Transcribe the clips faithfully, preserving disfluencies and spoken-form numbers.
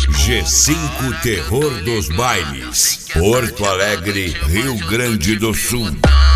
G cinco Terror dos Bailes, Porto Alegre, Rio Grande do Sul.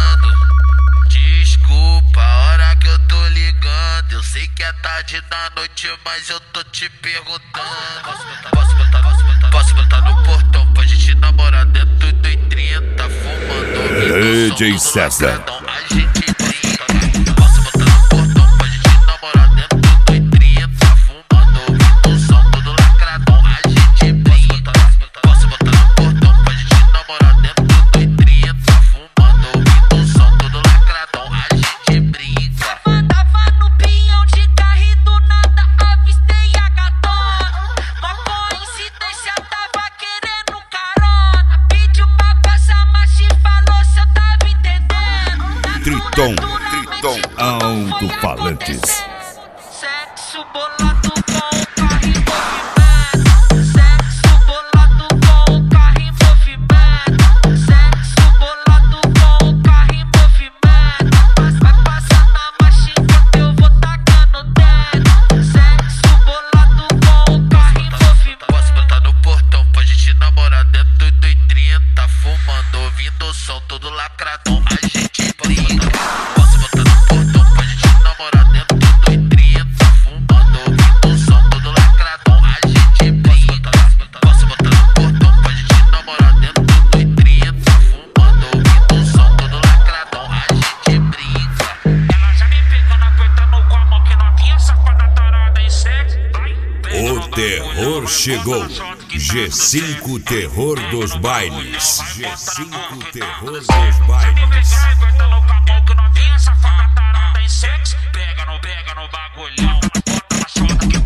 Desculpa a hora que eu tô ligando, eu sei que é tarde da noite, mas eu tô te perguntando. Posso botar, posso botar, posso botar no portão pra gente namorar dentro do trinta, fumando D J César. A gente brinca. Posso botar no portão pra gente namorar dentro do trinta, fumando o som todo lacradão. A gente brinca. Posso botar no portão pra gente namorar dentro do trinta, fumando o som todo lacradão. A gente brinca. Tava no pinhão de carro e do nada avistei a gatona. Uma coincidência, tava querendo carona. Pediu pra passar, mas te falou se eu tava entendendo. Triton, Triton, alto-falantes. Sexo bolado com o carro em movimento. Sexo bolado com o carro em movimento. Sexo bolado com o carro em movimento. Vai passar na machinha que eu vou tacando dentro. Sexo bolado com o carro em movimento. Posso botar no portão pra gente namorar dentro do trinta, fumando, ouvindo o som todo lacradão. A gente brinca. Posso botar no portão pra gente namorar dentro do trinta, fumando, ouvindo o som todo lacradão. A gente brinca. Posso botar no portão pra gente namorar dentro do trinta, fumando, ouvindo o som todo lacradão. A gente brinca. Ela já me pegando, apertando com a mão que novinha, safada tarada em sexo. O terror chegou. G cinco Terror dos Bailes. G cinco Terror dos Bailes. Apertando com a mão que novinha, safada tarada em sexo. Pega no, pega no bagulhão, bota na chota que